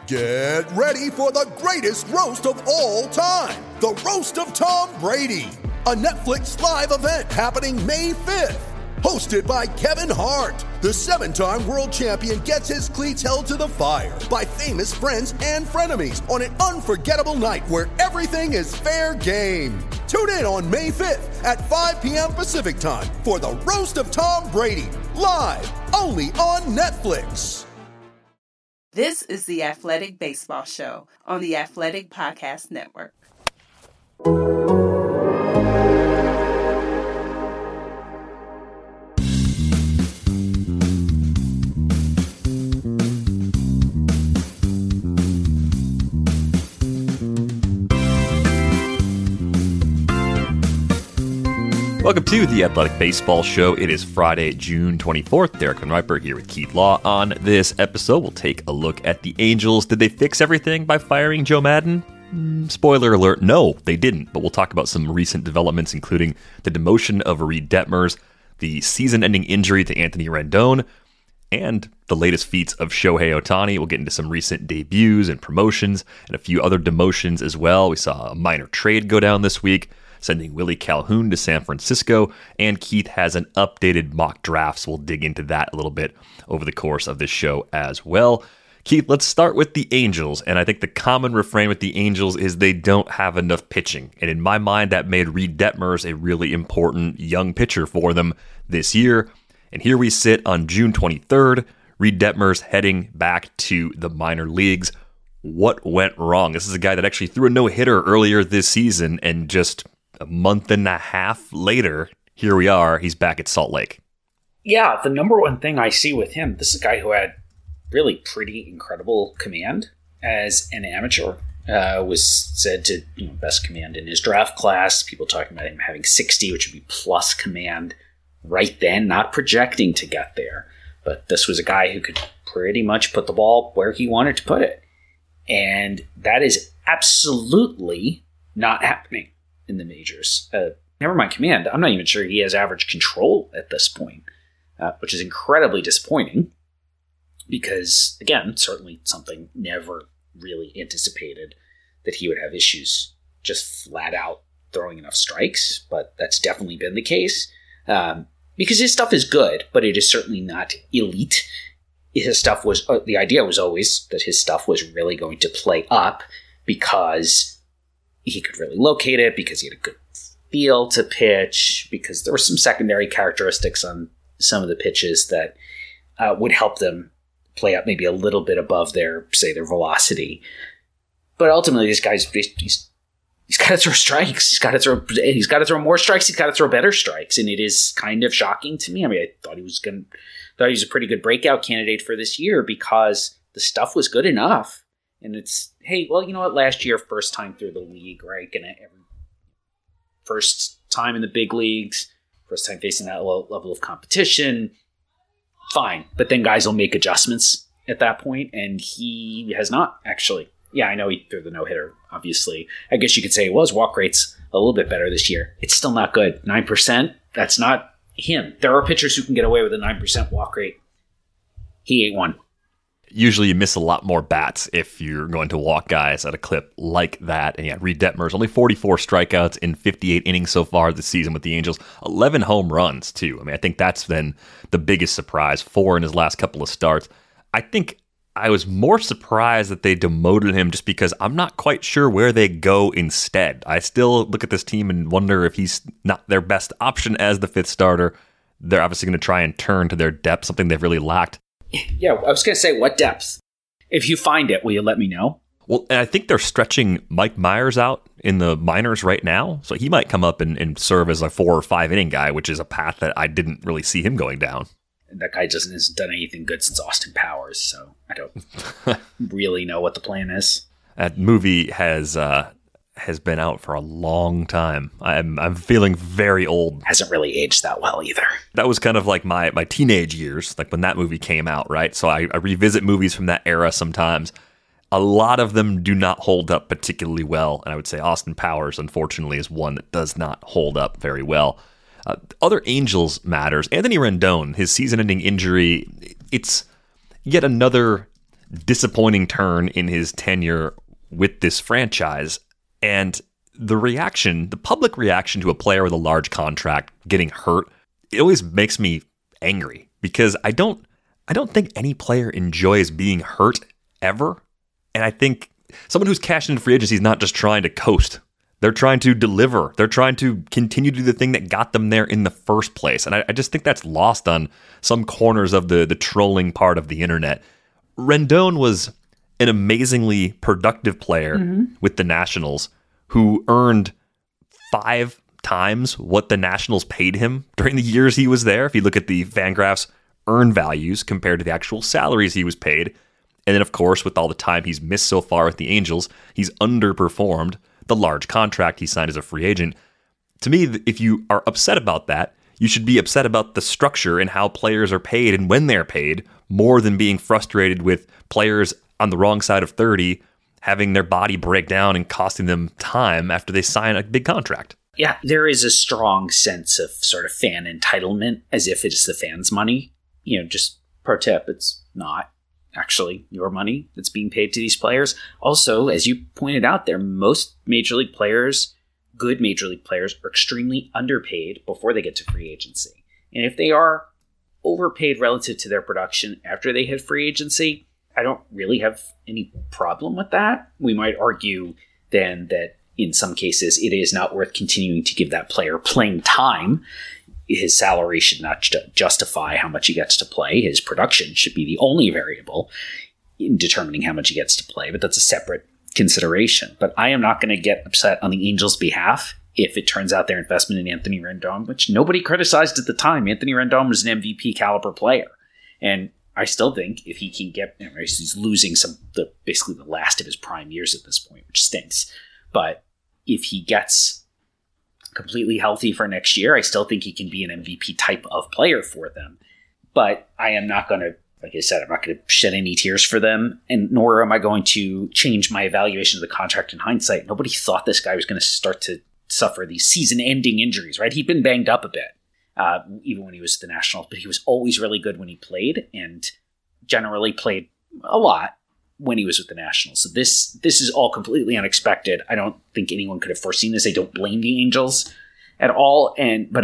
Get ready for the greatest roast of all time, the Roast of Tom Brady, a Netflix live event happening May 5th. Hosted by Kevin Hart, the 7-time world champion gets his cleats held to the fire by famous friends and frenemies on an unforgettable night where everything is fair game. Tune in on May 5th at 5 p.m. Pacific time for the Roast of Tom Brady, live only on Netflix. This is the Athletic Baseball Show on the Athletic Podcast Network. Welcome to the Athletic Baseball Show. It is Friday, June 24th. Derek Van Riper here with Keith Law. On this episode, we'll take a look at the Angels. Did they fix everything by firing Joe Maddon? Spoiler alert, no, they didn't. But we'll talk about some recent developments, including the demotion of Reed Detmers, the season-ending injury to Anthony Rendon, and the latest feats of Shohei Ohtani. We'll get into some recent debuts and promotions and a few other demotions as well. We saw a minor trade go down this week, sending Willie Calhoun to San Francisco, and Keith has an updated mock draft, so we'll dig into that a little bit over the course of this show as well. Keith, let's start with the Angels, and I think the common refrain with the Angels is they don't have enough pitching, and in my mind, that made Reed Detmers a really important young pitcher for them this year, and here we sit on June 23rd, Reed Detmers heading back to the minor leagues. What went wrong? This is a guy that actually threw a no-hitter earlier this season, and just a month and a half later, here we are, he's back at Salt Lake. Yeah, the number one thing I see with him, this is a guy who had really pretty incredible command as an amateur. Was said to best command in his draft class. People talking about him having 60, which would be plus command right then, not projecting to get there. But this was a guy who could pretty much put the ball where he wanted to put it. And that is absolutely not happening in the majors. Never mind command. I'm not even sure he has average control at this point, which is incredibly disappointing because, again, certainly something never really anticipated that he would have issues just flat out throwing enough strikes, but that's definitely been the case because his stuff is good, but it is certainly not elite. His stuff was, the idea was always that his stuff was really going to play up because he could really locate it, because he had a good feel to pitch, because there were some secondary characteristics on some of the pitches that would help them play up maybe a little bit above their velocity. But ultimately, this guy's he's got to throw strikes. He's got to throw more strikes. He's got to throw better strikes, and it is kind of shocking to me. I mean, I thought he was a pretty good breakout candidate for this year because the stuff was good enough. And it's, hey, well, you know what? Last year, first time through the league, right? First time in the big leagues, first time facing that level of competition. Fine. But then guys will make adjustments at that point, and he has not, actually. Yeah, I know he threw the no-hitter, obviously. I guess you could say, well, his walk rate's a little bit better this year. It's still not good. 9%, that's not him. There are pitchers who can get away with a 9% walk rate. He ain't one. Usually you miss a lot more bats if you're going to walk guys at a clip like that. And yeah, Reed Detmers, only 44 strikeouts in 58 innings so far this season with the Angels. 11 home runs, too. I mean, I think that's been the biggest surprise. 4 in his last couple of starts. I think I was more surprised that they demoted him just because I'm not quite sure where they go instead. I still look at this team and wonder if he's not their best option as the fifth starter. They're obviously going to try and turn to their depth, something they've really lacked. Yeah, I was going to say, what depth? If you find it, will you let me know? Well, and I think they're stretching Mike Myers out in the minors right now, so he might come up and serve as a 4 or 5 inning guy, which is a path that I didn't really see him going down. And that guy hasn't done anything good since Austin Powers, so I don't really know what the plan is. That movie has been out for a long time. I'm feeling very old. Hasn't really aged that well either. That was kind of like my teenage years, like when that movie came out, right? So I revisit movies from that era sometimes. A lot of them do not hold up particularly well, and I would say Austin Powers, unfortunately, is one that does not hold up very well. Other Angels matters. Anthony Rendon, his season-ending injury, it's yet another disappointing turn in his tenure with this franchise. And the public reaction to a player with a large contract getting hurt, it always makes me angry because I don't think any player enjoys being hurt ever. And I think someone who's cashed into free agency is not just trying to coast. They're trying to deliver. They're trying to continue to do the thing that got them there in the first place. And I just think that's lost on some corners of the trolling part of the internet. Rendon was an amazingly productive player with the Nationals who earned 5 times what the Nationals paid him during the years he was there. If you look at the Fangraphs earned values compared to the actual salaries he was paid. And then, of course, with all the time he's missed so far with the Angels, he's underperformed the large contract he signed as a free agent. To me, if you are upset about that, you should be upset about the structure and how players are paid and when they're paid, more than being frustrated with players on the wrong side of 30 having their body break down and costing them time after they sign a big contract. Yeah, there is a strong sense of sort of fan entitlement as if it's the fans' money. Just pro tip, it's not actually your money that's being paid to these players. Also, as you pointed out there, most major league players, good major league players, are extremely underpaid before they get to free agency. And if they are overpaid relative to their production after they hit free agency, I don't really have any problem with that. We might argue then that in some cases it is not worth continuing to give that player playing time. His salary should not justify how much he gets to play. His production should be the only variable in determining how much he gets to play, but that's a separate consideration. But I am not going to get upset on the Angels' behalf if it turns out their investment in Anthony Rendon, which nobody criticized at the time. Anthony Rendon was an MVP caliber player. And I still think if he can get, he's losing basically the last of his prime years at this point, which stinks. But if he gets completely healthy for next year, I still think he can be an MVP type of player for them. But I am not going to, like I said, I'm not going to shed any tears for them, and nor am I going to change my evaluation of the contract in hindsight. Nobody thought this guy was going to start to suffer these season-ending injuries, right? He'd been banged up a bit, even when he was at the Nationals, but he was always really good when he played, and generally played a lot when he was with the Nationals. So this is all completely unexpected. I don't think anyone could have foreseen this. I don't blame the Angels at all, but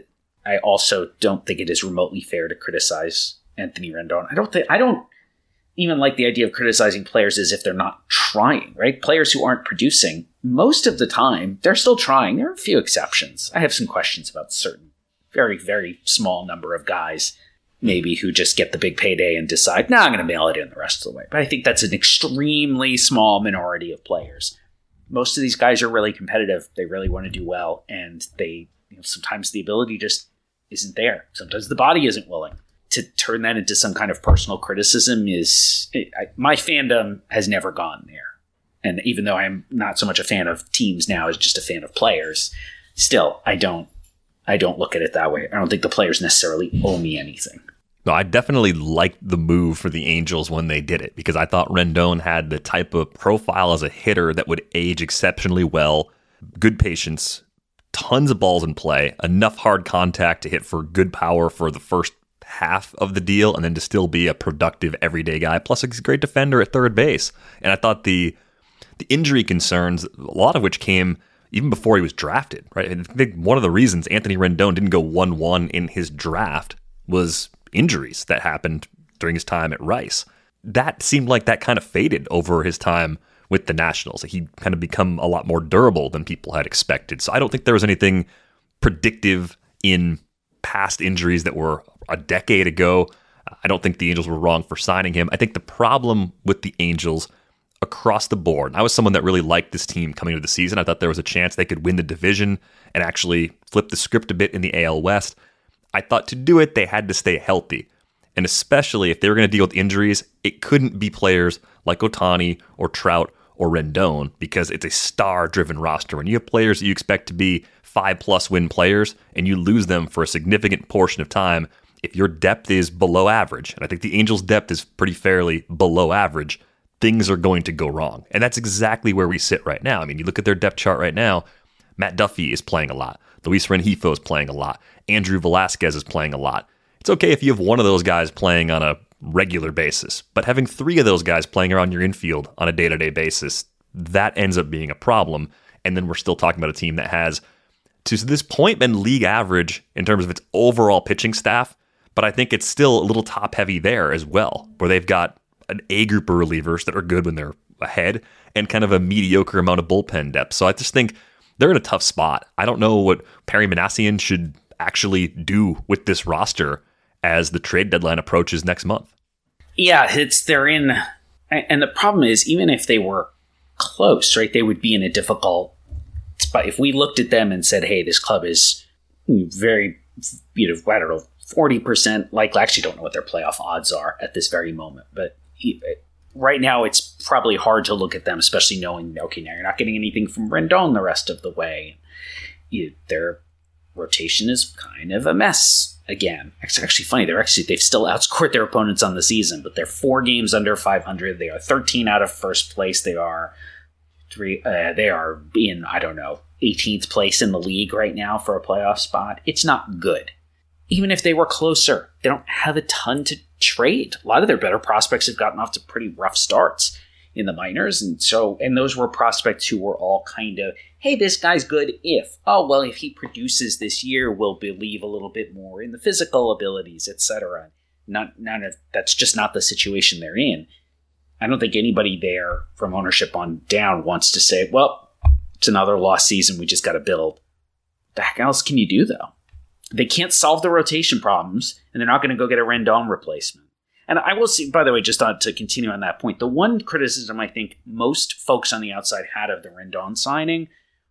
I also don't think it is remotely fair to criticize Anthony Rendon. I don't even like the idea of criticizing players as if they're not trying, right? Players who aren't producing, most of the time, they're still trying. There are a few exceptions. I have some questions about certain very, very small number of guys, maybe, who just get the big payday and decide, I'm going to mail it in the rest of the way. But I think that's an extremely small minority of players. Most of these guys are really competitive. They really want to do well. And they, sometimes the ability just isn't there. Sometimes the body isn't willing. To turn that into some kind of personal criticism my fandom has never gone there. And even though I'm not so much a fan of teams now as just a fan of players, still, I don't look at it that way. I don't think the players necessarily owe me anything. No, I definitely liked the move for the Angels when they did it, because I thought Rendon had the type of profile as a hitter that would age exceptionally well, good patience, tons of balls in play, enough hard contact to hit for good power for the first half of the deal, and then to still be a productive everyday guy. Plus, he's a great defender at third base. And I thought the injury concerns, a lot of which came even before he was drafted, right? I think one of the reasons Anthony Rendon didn't go 1-1 in his draft was injuries that happened during his time at Rice. That seemed like that kind of faded over his time with the Nationals. He'd kind of become a lot more durable than people had expected. So I don't think there was anything predictive in past injuries that were a decade ago. I don't think the Angels were wrong for signing him. I think the problem with the Angels across the board, I was someone that really liked this team coming into the season. I thought there was a chance they could win the division and actually flip the script a bit in the AL West. I thought to do it, they had to stay healthy. And especially if they were going to deal with injuries, it couldn't be players like Ohtani or Trout or Rendon, because it's a star-driven roster. When you have players that you expect to be 5+ win players and you lose them for a significant portion of time, if your depth is below average, and I think the Angels' depth is pretty fairly below average, things are going to go wrong. And that's exactly where we sit right now. I mean, you look at their depth chart right now, Matt Duffy is playing a lot. Luis Rengifo is playing a lot. Andrew Velasquez is playing a lot. It's okay if you have one of those guys playing on a regular basis. But having 3 of those guys playing around your infield on a day-to-day basis, that ends up being a problem. And then we're still talking about a team that has, to this point, been league average in terms of its overall pitching staff, but I think it's still a little top-heavy there as well, where they've got an A group of relievers that are good when they're ahead and kind of a mediocre amount of bullpen depth. So I just think they're in a tough spot. I don't know what Perry Manassian should actually do with this roster as the trade deadline approaches next month. Yeah, they're in, and the problem is, even if they were close, right, they would be in a difficult spot. If we looked at them and said, hey, this club is very, I don't know, 40% likely. I actually don't know what their playoff odds are at this very moment, but right now it's probably hard to look at them, especially knowing, okay, now you're not getting anything from Rendon the rest of the way. Their rotation is kind of a mess again. It's actually funny. They've still outscored their opponents on the season, but they're 4 games under 500. They are 13 out of first place. They are in, 18th place in the league right now for a playoff spot. It's not good. Even if they were closer, they don't have a ton to trade. A lot of their better prospects have gotten off to pretty rough starts in the minors. And those were prospects who were all kind of, hey, this guy's good if he produces this year, we'll believe a little bit more in the physical abilities, etc. That's just not the situation they're in. I don't think anybody there from ownership on down wants to say, well, it's another lost season, we just got to build. The heck else can you do, though? They can't solve the rotation problems, and they're not going to go get a Rendon replacement. And I will see, by the way, just to continue on that point, the one criticism I think most folks on the outside had of the Rendon signing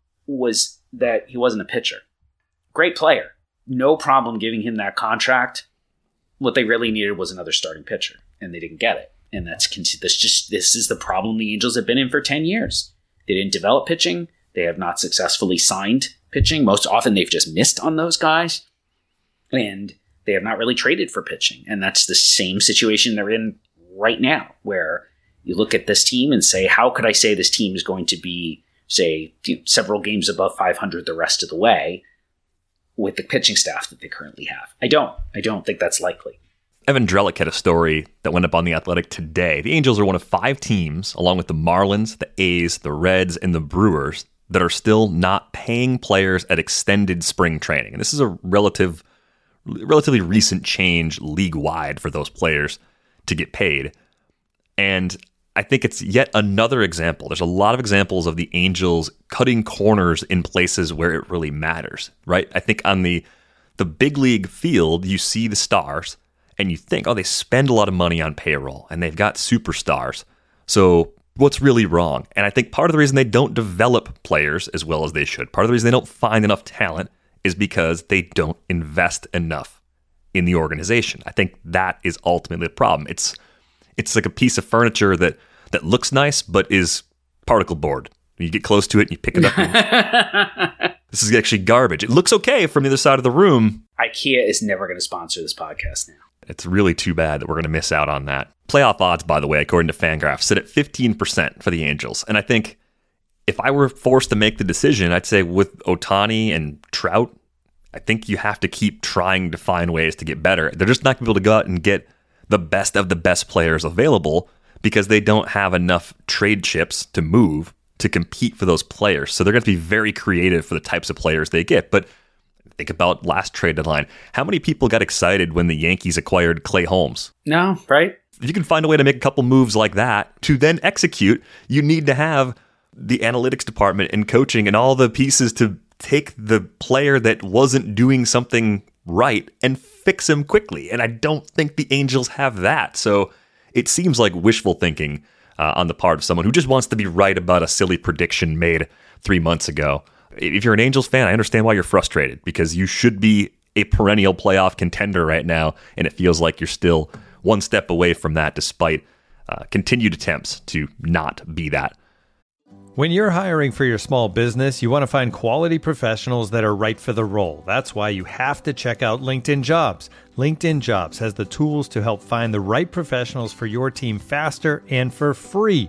was that he wasn't a pitcher. Great player. No problem giving him that contract. What they really needed was another starting pitcher, and they didn't get it. And this is the problem the Angels have been in for 10 years. They didn't develop pitching. They have not successfully signed pitching. Most often they've just missed on those guys. And they have not really traded for pitching. And that's the same situation they're in right now, where you look at this team and say, how could I say this team is going to be, say, several games above 500 the rest of the way with the pitching staff that they currently have? I don't think that's likely. Evan Drellick had a story that went up on The Athletic today. The Angels are one of 5 teams, along with the Marlins, the A's, the Reds, and the Brewers, that are still not paying players at extended spring training. And this is a relatively recent change league-wide for those players to get paid. And I think it's yet another example. There's a lot of examples of the Angels cutting corners in places where it really matters, right? I think on the big league field, you see the stars, and you think, oh, they spend a lot of money on payroll, and they've got superstars. So what's really wrong? And I think part of the reason they don't develop players as well as they should, part of the reason they don't find enough talent, is because they don't invest enough in the organization. I think that is ultimately the problem. It's like a piece of furniture that looks nice, but is particle board. You get close to it and you pick it up. This is actually garbage. It looks okay from the other side of the room. IKEA is never going to sponsor this podcast now. It's really too bad that we're going to miss out on that. Playoff odds, by the way, according to Fangraphs, sit at 15% for the Angels. And I think if I were forced to make the decision, I'd say with Ohtani and Trout, I think you have to keep trying to find ways to get better. They're just not going to be able to go out and get the best of the best players available because they don't have enough trade chips to move to compete for those players. So they're going to be very creative for the types of players they get. But think about last trade deadline. How many people got excited when the Yankees acquired Clay Holmes? No, right? If you can find a way to make a couple moves like that to then execute, you need to have the analytics department and coaching and all the pieces to take the player that wasn't doing something right and fix him quickly. And I don't think the Angels have that. So it seems like wishful thinking on the part of someone who just wants to be right about a silly prediction made 3 months ago. If you're an Angels fan, I understand why you're frustrated, because you should be a perennial playoff contender right now, and it feels like you're still one step away from that despite continued attempts to not be that. When you're hiring for your small business, you want to find quality professionals that are right for the role. That's why you have to check out LinkedIn Jobs. LinkedIn Jobs has the tools to help find the right professionals for your team faster and for free.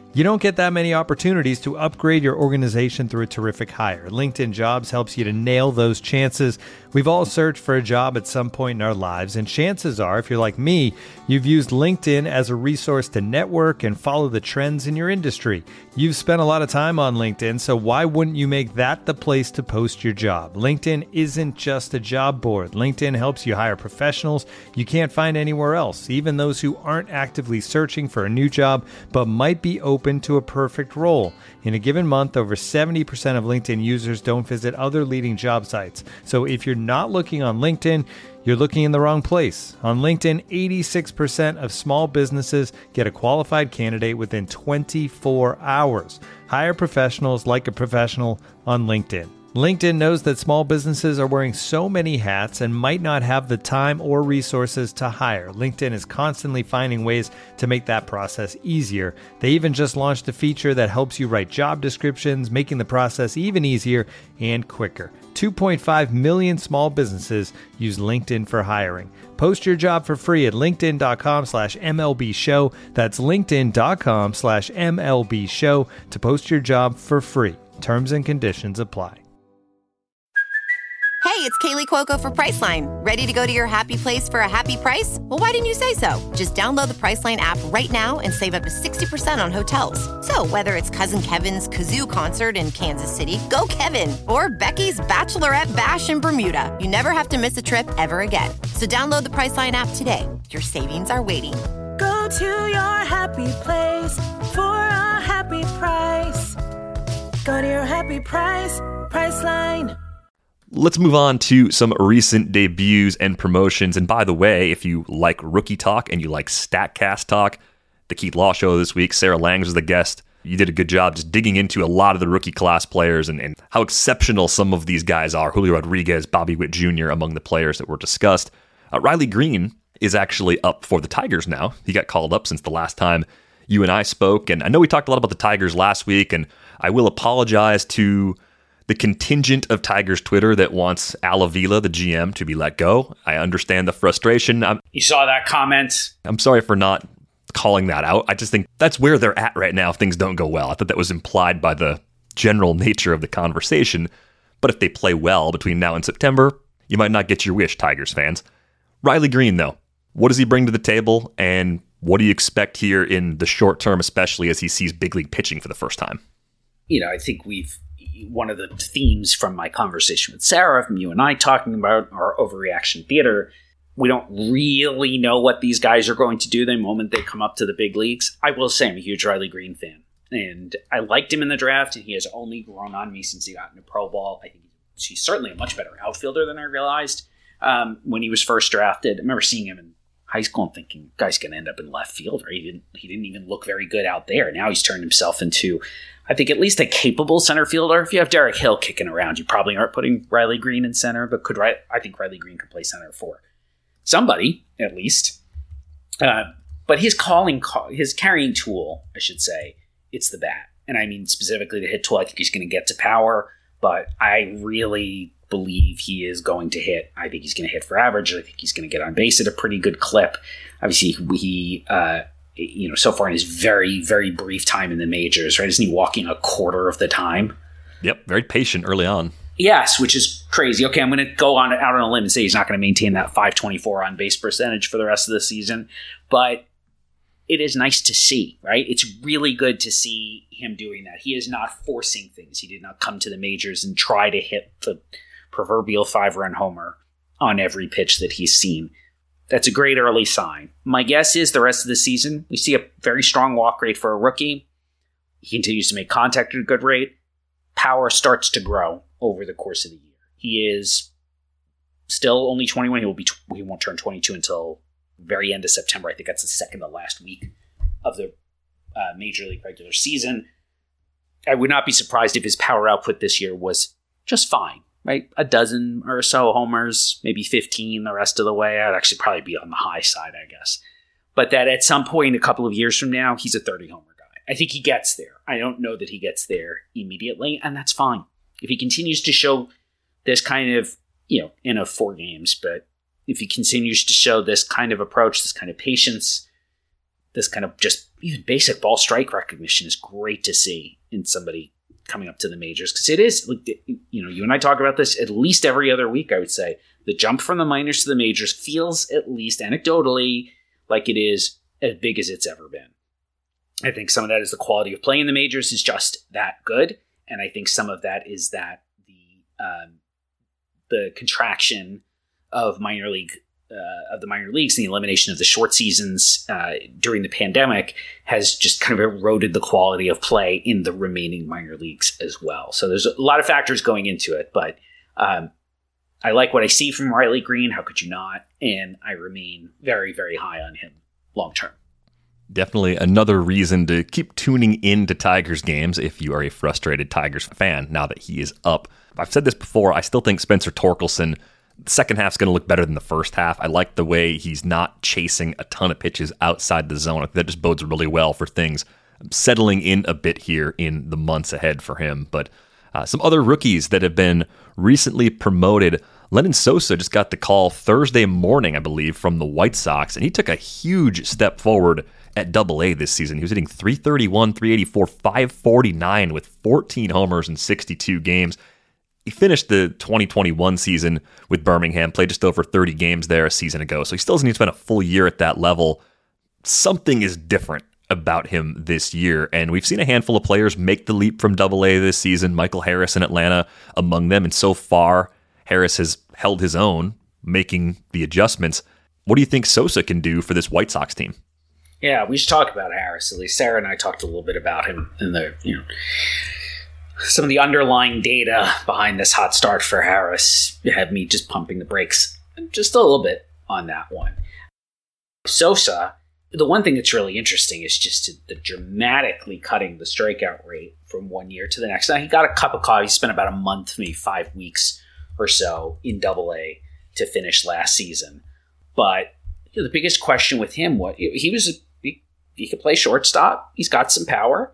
You don't get that many opportunities to upgrade your organization through a terrific hire. LinkedIn Jobs helps you to nail those chances. We've all searched for a job at some point in our lives, and chances are, if you're like me, you've used LinkedIn as a resource to network and follow the trends in your industry. You've spent a lot of time on LinkedIn, so why wouldn't you make that the place to post your job? LinkedIn isn't just a job board. LinkedIn helps you hire professionals you can't find anywhere else, even those who aren't actively searching for a new job but might be open to a perfect role. In a given month, over 70% of LinkedIn users don't visit other leading job sites. So if you're not looking on LinkedIn, you're looking in the wrong place. On LinkedIn, 86% of small businesses get a qualified candidate within 24 hours. Hire professionals like a professional on LinkedIn. LinkedIn knows that small businesses are wearing so many hats and might not have the time or resources to hire. LinkedIn is constantly finding ways to make that process easier. They even just launched a feature that helps you write job descriptions, making the process even easier and quicker. 2.5 million small businesses use LinkedIn for hiring. Post your job for free at linkedin.com/MLB show. That's linkedin.com/MLB show to post your job for free. Terms and conditions apply. Hey, it's Kaylee Cuoco for Priceline. Ready to go to your happy place for a happy price? Well, why didn't you say so? Just download the Priceline app right now and save up to 60% on hotels. So whether it's Cousin Kevin's Kazoo Concert in Kansas City, go Kevin, or Becky's Bachelorette Bash in Bermuda, you never have to miss a trip ever again. So download the Priceline app today. Your savings are waiting. Go to your happy place for a happy price. Go to your happy price, Priceline. Let's move on to some recent debuts and promotions. And by the way, if you like Rookie Talk and you like StatCast Talk, the Keith Law Show this week, Sarah Langs was the guest. You did a good job just digging into a lot of the rookie class players and how exceptional some of these guys are. Julio Rodriguez, Bobby Witt Jr. among the players that were discussed. Riley Green is actually up for the Tigers now. He got called up since the last time you and I spoke. And I know we talked a lot about the Tigers last week, and I will apologize to the contingent of Tigers Twitter that wants Al Avila, the GM, to be let go. I understand the frustration. You saw that comment? I'm sorry for not calling that out. I just think that's where they're at right now if things don't go well. I thought that was implied by the general nature of the conversation. But if they play well between now and September, you might not get your wish, Tigers fans. Riley Green, though, what does he bring to the table, and what do you expect here in the short term, especially as he sees big league pitching for the first time? I think one of the themes from my conversation with Sarah, from you and I talking about our overreaction theater, we don't really know what these guys are going to do the moment they come up to the big leagues. I will say I'm a huge Riley Green fan, and I liked him in the draft, and he has only grown on me since he got into pro ball. I think he's certainly a much better outfielder than I realized when he was first drafted. I remember seeing him in high school and thinking, guy's going to end up in left field. Right? He didn't even look very good out there. Now he's turned himself into, I think, at least a capable center fielder. If you have Derek Hill kicking around, you probably aren't putting Riley Green in center, but I think Riley Green could play center for somebody, at least. But his carrying tool, I should say, it's the bat. And I mean specifically the hit tool. I think he's going to get to power, but I really believe he is going to hit. I think he's going to hit for average. I think he's going to get on base at a pretty good clip. Obviously, he so far in his very, very brief time in the majors, right? Isn't he walking a quarter of the time? Yep, very patient early on. Yes, which is crazy. Okay, I'm going to go out on a limb and say he's not going to maintain that .524 on base percentage for the rest of the season, but it is nice to see, right? It's really good to see him doing that. He is not forcing things. He did not come to the majors and try to hit the proverbial 5-run homer on every pitch that he's seen. That's a great early sign. My guess is the rest of the season, we see a very strong walk rate for a rookie. He continues to make contact at a good rate. Power starts to grow over the course of the year. He is still only 21. He won't turn 22 until very end of September. I think that's the second to last week of the Major League regular season. I would not be surprised if his power output this year was just fine. Right? A dozen or so homers, maybe 15 the rest of the way. I'd actually probably be on the high side, I guess. But that at some point, a couple of years from now, he's a 30-homer guy. I think he gets there. I don't know that he gets there immediately, and that's fine. If he continues to show this kind of, in 4 games, but if he continues to show this kind of approach, this kind of patience, this kind of just even basic ball strike recognition is great to see in somebody coming up to the majors, because it is, you and I talk about this at least every other week, I would say. The jump from the minors to the majors feels, at least anecdotally, like it is as big as it's ever been. I think some of that is the quality of play in the majors is just that good, and I think some of that is that the contraction of the minor leagues and the elimination of the short seasons during the pandemic has just kind of eroded the quality of play in the remaining minor leagues as well. So there's a lot of factors going into it, but I like what I see from Riley Greene. How could you not? And I remain very, very high on him long term. Definitely another reason to keep tuning into Tigers games if you are a frustrated Tigers fan now that he is up. I've said this before, I still think Spencer Torkelson, the second half is going to look better than the first half. I like the way he's not chasing a ton of pitches outside the zone. I think that just bodes really well for things settling in a bit here in the months ahead for him. But some other rookies that have been recently promoted. Lenyn Sosa just got the call Thursday morning, I believe, from the White Sox, and he took a huge step forward at Double-A this season. He was hitting .331, .384, .549 with 14 homers in 62 games. He finished the 2021 season with Birmingham, played just over 30 games there a season ago, so he still doesn't need to spend a full year at that level. Something is different about him this year, and we've seen a handful of players make the leap from Double-A this season, Michael Harris in Atlanta among them, and so far, Harris has held his own, making the adjustments. What do you think Sosa can do for this White Sox team? Yeah, we should talk about Harris. At least Sarah and I talked a little bit about him in the, some of the underlying data behind this hot start for Harris have me just pumping the brakes just a little bit on that one. Sosa, the one thing that's really interesting is just the dramatically cutting the strikeout rate from one year to the next. Now, he got a cup of coffee. He spent about a month, maybe 5 weeks or so in Double-A to finish last season. But the biggest question with him, he could play shortstop. He's got some power,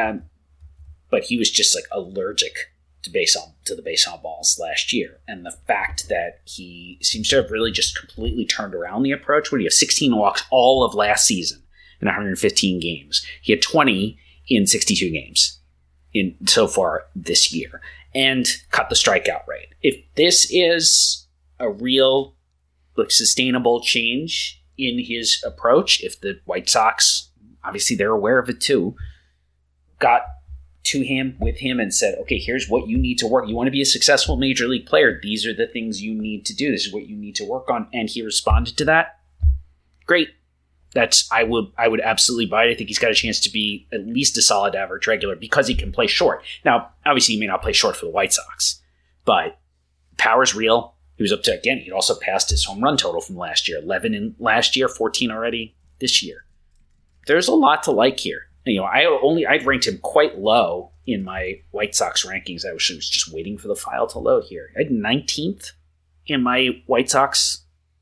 but he was just like allergic to the base on balls last year. And the fact that he seems to have really just completely turned around the approach. Where he had 16 walks all of last season in 115 games. He had 20 in 62 games in so far this year, and cut the strikeout rate. If this is a real sustainable change in his approach, if the White Sox, obviously they're aware of it too, got to him, with him, and said, okay, here's what you need to work. You want to be a successful major league player. These are the things you need to do. This is what you need to work on. And he responded to that. Great. I would absolutely buy it. I think he's got a chance to be at least a solid average regular because he can play short. Now, obviously he may not play short for the White Sox, but power's real. He was up to, again, he'd also passed his home run total from last year. 11 in last year, 14 already this year. There's a lot to like here. I'd ranked him quite low in my White Sox rankings. I was just waiting for the file to load here. I had 19th in my White Sox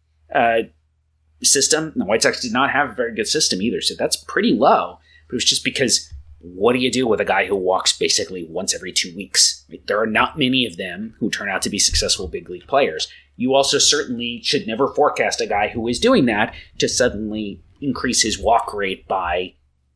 system. The White Sox did not have a very good system either, so that's pretty low. But it was just because, what do you do with a guy who walks basically once every 2 weeks? There are not many of them who turn out to be successful big league players. You also certainly should never forecast a guy who is doing that to suddenly increase his walk rate by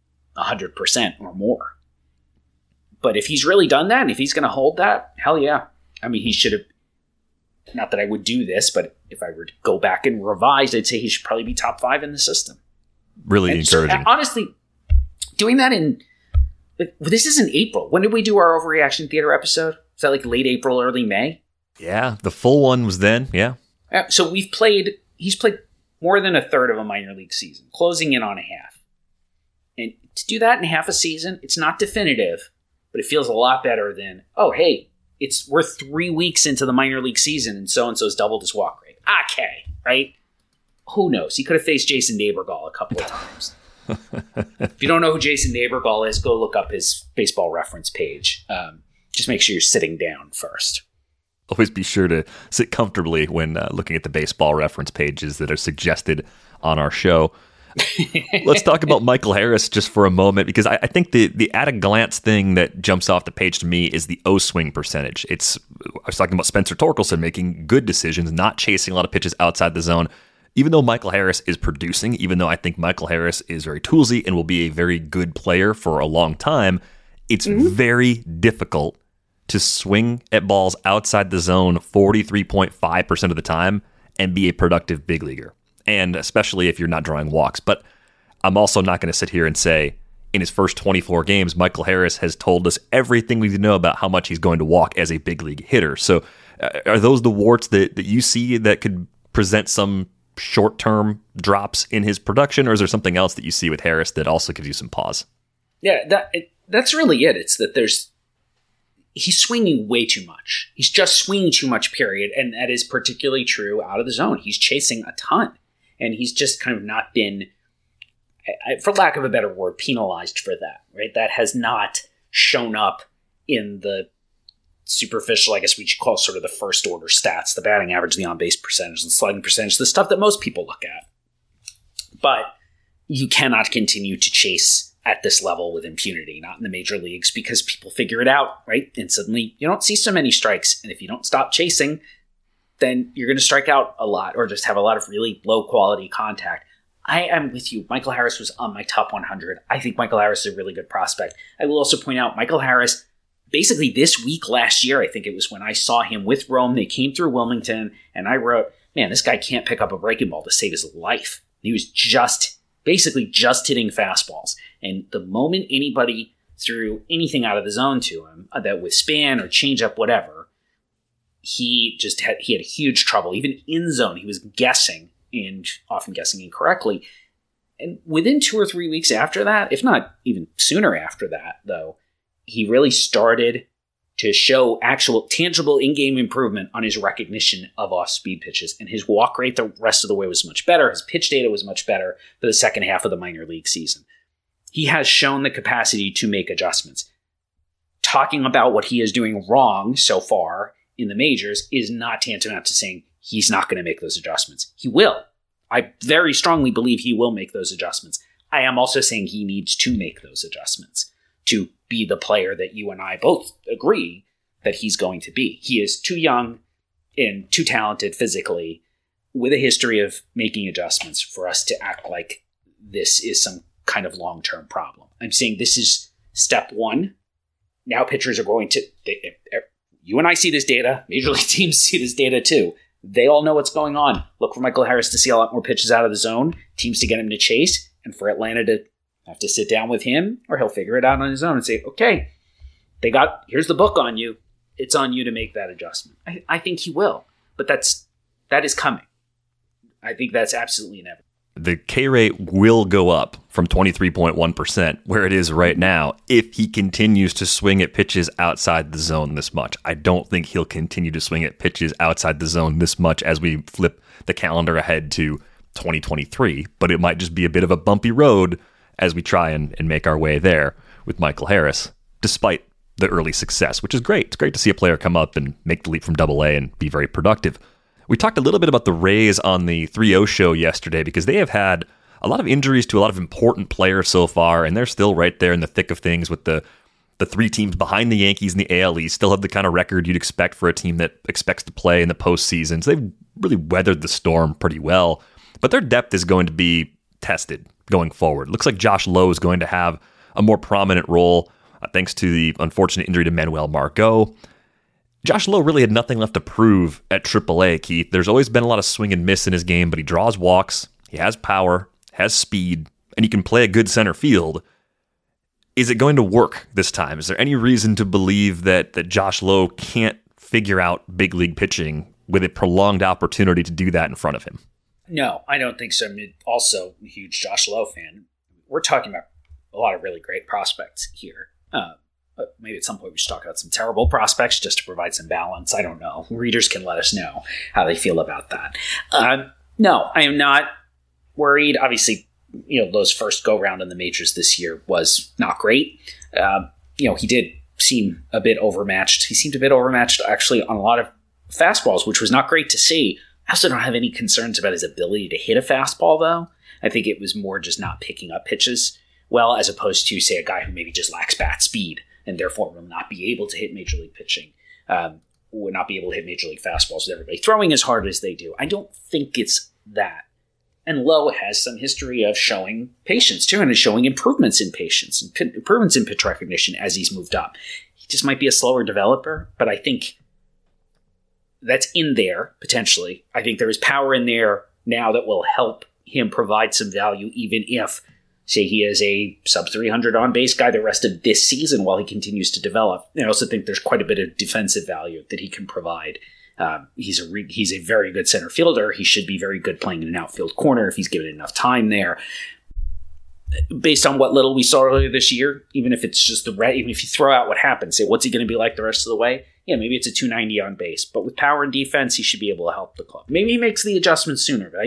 100% or more. But if he's really done that, and if he's going to hold that, hell yeah. I mean, he should have, not that I would do this, but if I were to go back and revise, I'd say he should probably be top 5 in the system. Really encouraging. Honestly, doing that this is in April. When did we do our Overreaction Theater episode? Is that like late April, early May? Yeah, the full one was then, yeah. So he's played more than a third of a minor league season, closing in on a half. And to do that in half a season, it's not definitive, but it feels a lot better than, oh, hey, we're 3 weeks into the minor league season and so-and-so's doubled his walk rate. Okay, right? Who knows? He could have faced Jason Neighborgall a couple of times. If you don't know who Jason Neighborgall is, go look up his Baseball Reference page. Just make sure you're sitting down first. Always be sure to sit comfortably when looking at the Baseball Reference pages that are suggested on our show. Let's talk about Michael Harris just for a moment, because I think the at-a-glance thing that jumps off the page to me is the O-swing percentage. I was talking about Spencer Torkelson making good decisions, not chasing a lot of pitches outside the zone. even though Michael Harris is producing, even though I think Michael Harris is very toolsy and will be a very good player for a long time, it's very difficult to swing at balls outside the zone 43.5% of the time and be a productive big leaguer. And especially if you're not drawing walks. But I'm also not going to sit here and say in his first 24 games, Michael Harris has told us everything we need to know about how much he's going to walk as a big league hitter. So are those the warts that you see that could present some short-term drops in his production, or is there something else that you see with Harris that also gives you some pause? Yeah, that's really it. It's that he's swinging way too much. He's just swinging too much, period. And that is particularly true out of the zone. He's chasing a ton. And he's just kind of not been, for lack of a better word, penalized for that, right? That has not shown up in the superficial, I guess we should call sort of the first order stats, the batting average, the on-base percentage, the slugging percentage, the stuff that most people look at. But you cannot continue to chase at this level with impunity, not in the major leagues, because people figure it out, right? And suddenly you don't see so many strikes. And if you don't stop chasing, then you're going to strike out a lot or just have a lot of really low quality contact. I am with you. Michael Harris was on my top 100. I think Michael Harris is a really good prospect. I will also point out Michael Harris, basically this week last year, I think it was when I saw him with Rome. They came through Wilmington and I wrote, man, this guy can't pick up a breaking ball to save his life. He was basically just hitting fastballs. And the moment anybody threw anything out of the zone to him, that with span or changeup, whatever, he had huge trouble. Even in zone, he was guessing, and often guessing incorrectly. And within 2 or 3 weeks after that, if not even sooner after that, though, he really started to show actual tangible in-game improvement on his recognition of off-speed pitches. And his walk rate the rest of the way was much better. His pitch data was much better for the second half of the minor league season. He has shown the capacity to make adjustments. Talking about what he is doing wrong so far in the majors is not tantamount to saying he's not going to make those adjustments. He will. I very strongly believe he will make those adjustments. I am also saying he needs to make those adjustments to be the player that you and I both agree that he's going to be. He is too young and too talented physically with a history of making adjustments for us to act like this is some kind of long-term problem. I'm saying this is step one. Now pitchers are going to... You and I see this data. Major league teams see this data too. They all know what's going on. Look for Michael Harris to see a lot more pitches out of the zone, teams to get him to chase, and for Atlanta to have to sit down with him, or he'll figure it out on his own and say, okay, here's the book on you. It's on you to make that adjustment. I think he will, but that is coming. I think that's absolutely inevitable. The K rate will go up from 23.1%, where it is right now, if he continues to swing at pitches outside the zone this much. I don't think he'll continue to swing at pitches outside the zone this much as we flip the calendar ahead to 2023, but it might just be a bit of a bumpy road as we try and make our way there with Michael Harris, despite the early success, which is great. It's great to see a player come up and make the leap from AA and be very productive. We talked a little bit about the Rays on the 3-0 show yesterday because they have had a lot of injuries to a lot of important players so far, and they're still right there in the thick of things with the three teams behind the Yankees in the AL East, still have the kind of record you'd expect for a team that expects to play in the postseason. So they've really weathered the storm pretty well, but their depth is going to be tested going forward. Looks like Josh Lowe is going to have a more prominent role thanks to the unfortunate injury to Manuel Margot. Josh Lowe really had nothing left to prove at AAA, Keith. There's always been a lot of swing and miss in his game, but he draws walks, he has power, has speed, and he can play a good center field. Is it going to work this time? Is there any reason to believe that Josh Lowe can't figure out big league pitching with a prolonged opportunity to do that in front of him? No, I don't think so. I'm also a huge Josh Lowe fan. We're talking about a lot of really great prospects here. Maybe at some point we should talk about some terrible prospects just to provide some balance. I don't know. Readers can let us know how they feel about that. No, I am not worried. Obviously, Lowe's first go-round in the majors this year was not great. He did seem a bit overmatched. He seemed a bit overmatched, actually, on a lot of fastballs, which was not great to see. I also don't have any concerns about his ability to hit a fastball, though. I think it was more just not picking up pitches well, as opposed to, say, a guy who maybe just lacks bat speed and therefore will not be able to hit major league pitching, would not be able to hit major league fastballs with everybody throwing as hard as they do. I don't think it's that. And Lowe has some history of showing patience, too, and showing improvements in patience, and improvements in pitch recognition as he's moved up. He just might be a slower developer, but I think that's in there, potentially. I think there is power in there now that will help him provide some value, even if, say, he is a sub-300 on-base guy the rest of this season while he continues to develop. And I also think there's quite a bit of defensive value that he can provide. He's a very good center fielder. He should be very good playing in an outfield corner if he's given enough time there. Based on what little we saw earlier this year, even if it's just even if you throw out what happened, say, what's he going to be like the rest of the way? Yeah, maybe it's a 290 on base, but with power and defense, he should be able to help the club. Maybe he makes the adjustment sooner, but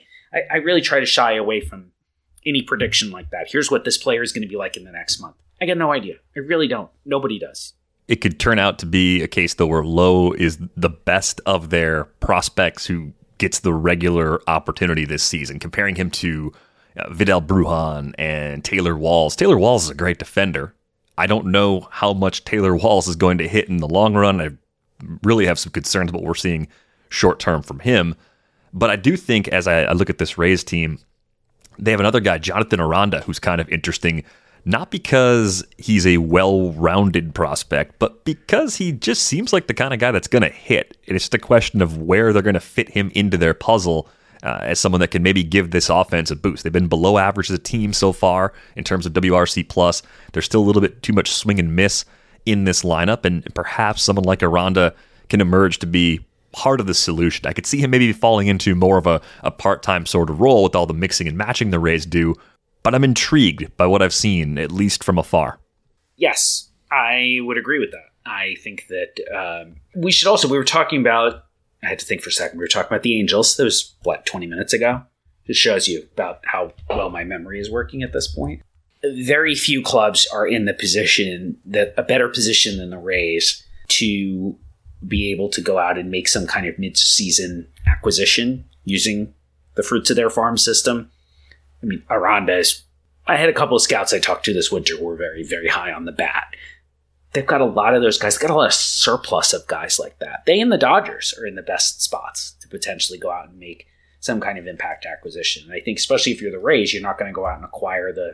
I really try to shy away from any prediction like that. Here's what this player is going to be like in the next month. I got no idea. I really don't. Nobody does. It could turn out to be a case, though, where Lowe is the best of their prospects who gets the regular opportunity this season, comparing him to Vidal Brujan and Taylor Walls. Taylor Walls is a great defender. I don't know how much Taylor Walls is going to hit in the long run. I really have some concerns about what we're seeing short term from him. But I do think, as I look at this Rays team, they have another guy, Jonathan Aranda, who's kind of interesting, not because he's a well-rounded prospect, but because he just seems like the kind of guy that's going to hit. And it's just a question of where they're going to fit him into their puzzle as someone that can maybe give this offense a boost. They've been below average as a team so far in terms of WRC+. There's still a little bit too much swing and miss in this lineup, and perhaps someone like Aranda can emerge to be part of the solution. I could see him maybe falling into more of a part-time sort of role with all the mixing and matching the Rays do, but I'm intrigued by what I've seen, at least from afar. Yes, I would agree with that. I think that we were talking about, I had to think for a second, we were talking about the Angels. That was, 20 minutes ago? It shows you about how well my memory is working at this point. Very few clubs are in the position, a better position than the Rays, to be able to go out and make some kind of mid-season acquisition using the fruits of their farm system. I mean, Aranda I had a couple of scouts I talked to this winter who were very, very high on the bat. They've got a lot of those guys. They've got a lot of surplus of guys like that. They and the Dodgers are in the best spots to potentially go out and make some kind of impact acquisition. And I think especially if you're the Rays, you're not going to go out and acquire the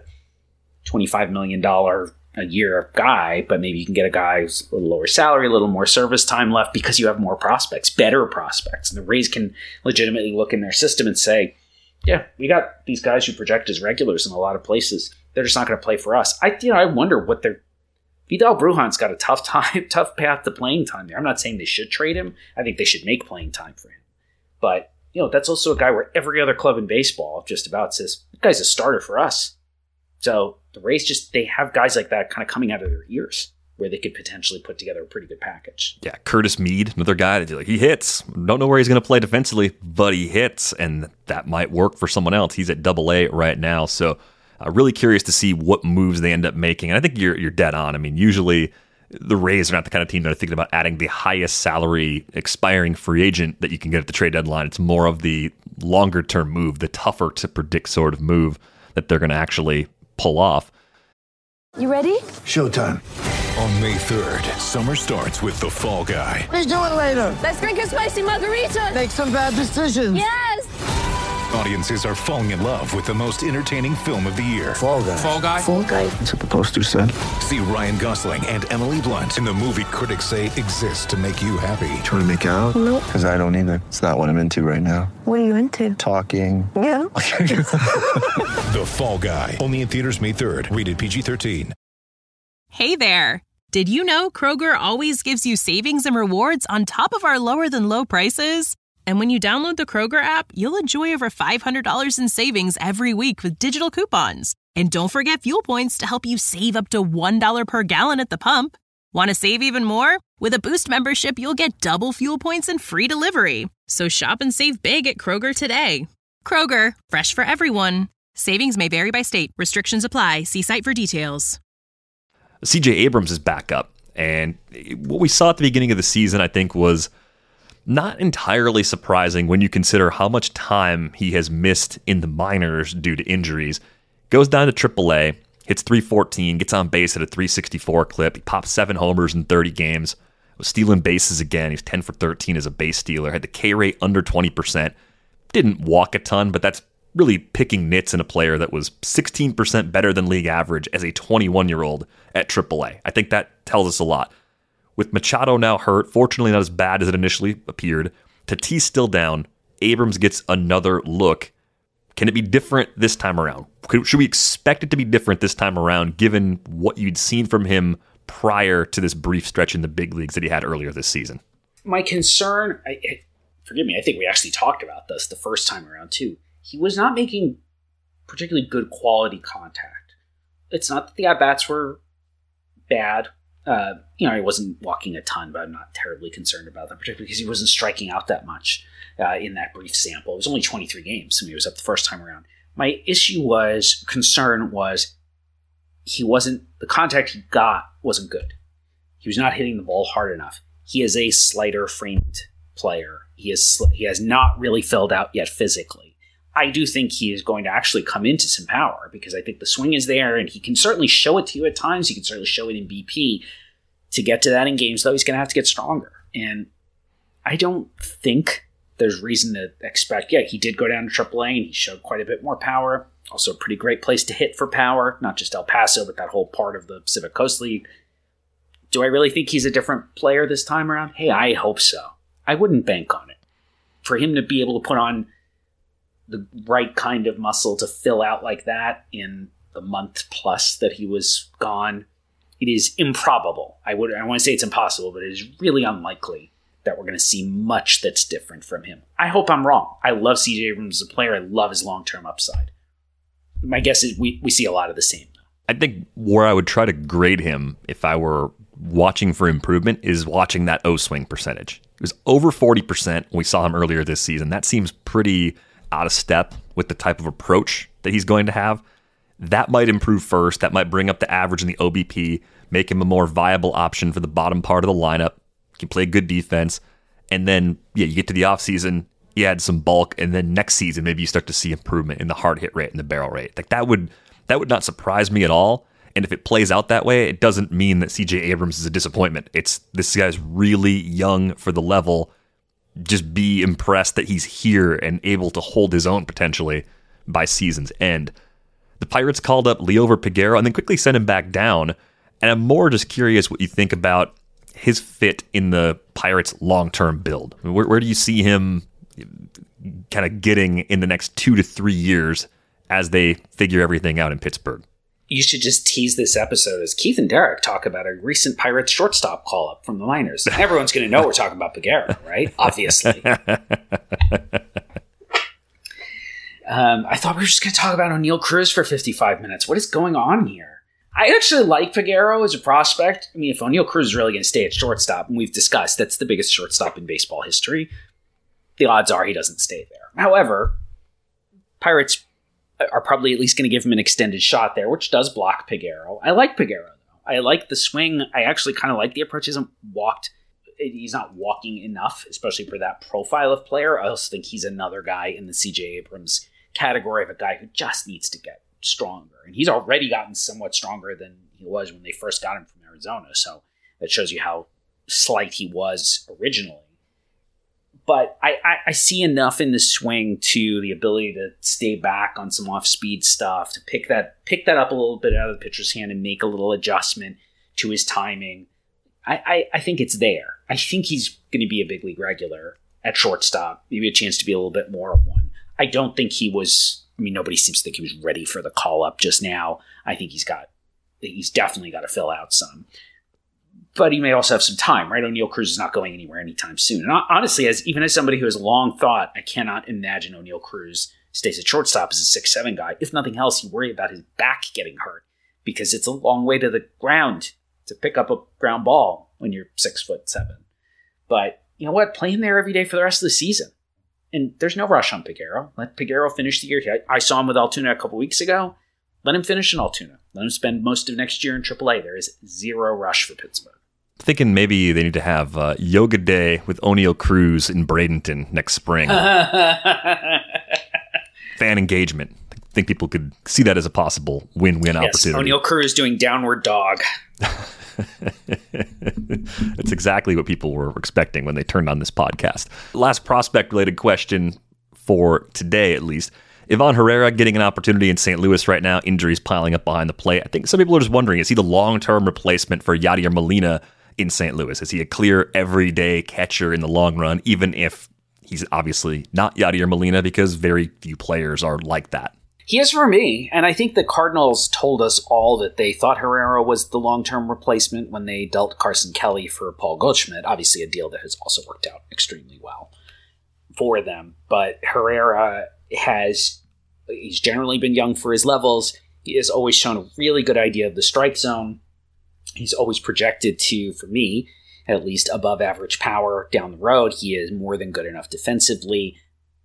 $25 million a year guy, but maybe you can get a guy who's a little lower salary, a little more service time left because you have more prospects, better prospects. And the Rays can legitimately look in their system and say, yeah, we got these guys who project as regulars in a lot of places. They're just not going to play for us. I wonder what Vidal Brujan's got a tough path to playing time there. I'm not saying they should trade him. I think they should make playing time for him. But, that's also a guy where every other club in baseball just about says, this guy's a starter for us. So the Rays they have guys like that kind of coming out of their ears where they could potentially put together a pretty good package. Yeah, Curtis Mead, another guy that he hits. Don't know where he's going to play defensively, but he hits, and that might work for someone else. He's at AA right now, so really curious to see what moves they end up making. And I think you're dead on. I mean, usually the Rays are not the kind of team that are thinking about adding the highest salary expiring free agent that you can get at the trade deadline. It's more of the longer-term move, the tougher to predict sort of move that they're going to actually pull off. You ready? Showtime. On May 3rd, summer starts with The Fall Guy. Let's do it later. Let's drink a spicy margarita. Make some bad decisions. Yes. Audiences are falling in love with the most entertaining film of the year. Fall Guy. Fall Guy. Fall Guy. That's what the poster said. See Ryan Gosling and Emily Blunt in the movie critics say exists to make you happy. Trying to make it out? Nope. Because I don't either. It's not what I'm into right now. What are you into? Talking. Yeah. The Fall Guy. Only in theaters May 3rd. Rated PG-13. Hey there. Did you know Kroger always gives you savings and rewards on top of our lower than low prices? And when you download the Kroger app, you'll enjoy over $500 in savings every week with digital coupons. And don't forget fuel points to help you save up to $1 per gallon at the pump. Want to save even more? With a Boost membership, you'll get double fuel points and free delivery. So shop and save big at Kroger today. Kroger, fresh for everyone. Savings may vary by state. Restrictions apply. See site for details. CJ Abrams is back up. And what we saw at the beginning of the season, I think, was not entirely surprising when you consider how much time he has missed in the minors due to injuries. Goes down to AAA, hits .314, gets on base at a .364 clip. He popped 7 homers in 30 games. Was stealing bases again. He was 10 for 13 as a base stealer. Had the K rate under 20%. Didn't walk a ton, but that's really picking nits in a player that was 16% better than league average as a 21-year-old at AAA. I think that tells us a lot. With Machado now hurt, fortunately not as bad as it initially appeared, Tatis still down, Abrams gets another look. Can it be different this time around? Should we expect it to be different this time around, given what you'd seen from him prior to this brief stretch in the big leagues that he had earlier this season? My concern, forgive me, I think we actually talked about this the first time around too. He was not making particularly good quality contact. It's not that the at-bats were bad. He wasn't walking a ton, but I'm not terribly concerned about that, particularly because he wasn't striking out that much in that brief sample. It was only 23 games when he was up the first time around. My concern was the contact he got wasn't good. He was not hitting the ball hard enough. He is a slider-framed player. He has not really filled out yet physically. I do think he is going to actually come into some power because I think the swing is there and he can certainly show it to you at times. He can certainly show it in BP. To get to that in games, though, he's going to have to get stronger. And I don't think there's reason to expect, he did go down to AAA and he showed quite a bit more power. Also a pretty great place to hit for power, not just El Paso, but that whole part of the Pacific Coast League. Do I really think he's a different player this time around? Hey, I hope so. I wouldn't bank on it. For him to be able to put on the right kind of muscle to fill out like that in the month plus that he was gone, it is improbable. I want to say it's impossible, but it is really unlikely that we're going to see much that's different from him. I hope I'm wrong. I love CJ Abrams as a player. I love his long-term upside. My guess is we see a lot of the same. I think where I would try to grade him if I were watching for improvement is watching that O-swing percentage. It was over 40% when we saw him earlier this season. That seems pretty out of step with the type of approach that he's going to have. That might improve first. That might bring up the average in the OBP, make him a more viable option for the bottom part of the lineup. He can play good defense. And then, you get to the offseason, you add some bulk, and then next season, maybe you start to see improvement in the hard hit rate and the barrel rate. Like that would not surprise me at all. And if it plays out that way, it doesn't mean that CJ Abrams is a disappointment. It's this guy's really young for the level. Just be impressed that he's here and able to hold his own potentially by season's end. The Pirates called up Liover Peguero and then quickly sent him back down. And I'm more just curious what you think about his fit in the Pirates' long-term build. I mean, where do you see him kind of getting in the next 2 to 3 years as they figure everything out in Pittsburgh? You should just tease this episode as Keith and Derek talk about a recent Pirates shortstop call-up from the minors. Everyone's going to know we're talking about Peguero, right? Obviously. I thought we were just going to talk about O'Neal Cruz for 55 minutes. What is going on here? I actually like Peguero as a prospect. I mean, if O'Neal Cruz is really going to stay at shortstop, and we've discussed that's the biggest shortstop in baseball history, the odds are he doesn't stay there. However, Pirates are probably at least going to give him an extended shot there, which does block Peguero. I like Peguero, though. I like the swing. I actually kind of like the approach. He's not walking enough, especially for that profile of player. I also think he's another guy in the CJ Abrams category of a guy who just needs to get stronger. And he's already gotten somewhat stronger than he was when they first got him from Arizona. So that shows you how slight he was originally. But I see enough in the swing to the ability to stay back on some off-speed stuff, to pick that up a little bit out of the pitcher's hand and make a little adjustment to his timing. I think it's there. I think he's going to be a big league regular at shortstop, maybe a chance to be a little bit more of one. I don't think he was, nobody seems to think he was ready for the call-up just now. I think he's definitely got to fill out some. But he may also have some time, right? O'Neal Cruz is not going anywhere anytime soon. And honestly, even as somebody who has long thought, I cannot imagine O'Neal Cruz stays at shortstop as a 6'7" guy. If nothing else, you worry about his back getting hurt because it's a long way to the ground to pick up a ground ball when you're 6'7". But you know what? Play him there every day for the rest of the season. And there's no rush on Peguero. Let Peguero finish the year. I saw him with Altoona a couple weeks ago. Let him finish in Altoona. Let him spend most of next year in AAA. There is zero rush for Pittsburgh. Thinking maybe they need to have yoga day with O'Neal Cruz in Bradenton next spring. Fan engagement. I think people could see that as a possible win-win opportunity. O'Neal Cruz doing downward dog. That's exactly what people were expecting when they turned on this podcast. Last prospect-related question for today, at least. Ivan Herrera getting an opportunity in St. Louis right now, injuries piling up behind the plate. I think some people are just wondering, is he the long-term replacement for Yadier Molina in St. Louis? Is he a clear everyday catcher in the long run, even if he's obviously not Yadier Molina, because very few players are like that? He is for me, and I think the Cardinals told us all that they thought Herrera was the long-term replacement when they dealt Carson Kelly for Paul Goldschmidt, obviously a deal that has also worked out extremely well for them. But Herrera he's generally been young for his levels. He has always shown a really good idea of the strike zone. He's always projected to, for me, at least above average power down the road. He is more than good enough defensively.